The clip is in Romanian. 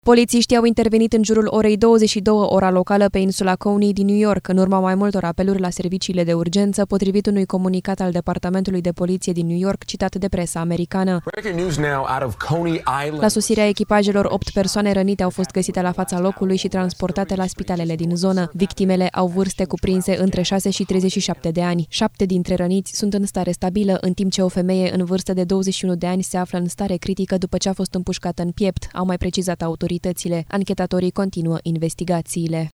Polițiștii au intervenit în jurul orei 22 ora locală pe insula Coney din New York, în urma mai multor apeluri la serviciile de urgență, potrivit unui comunicat al Departamentului de Poliție din New York, citat de presa americană. La sosirea echipajelor, 8 persoane rănite au fost găsite la fața locului și transportate la spitalele din zonă. Victimele au vârste cuprinse între 6 și 37 de ani. 7 dintre răniți sunt în stare stabilă, în timp ce o femeie în vârstă de 21 de ani se află în stare critică după ce a fost împușcată în piept, au mai precizat autoritățile. Anchetatorii continuă investigațiile.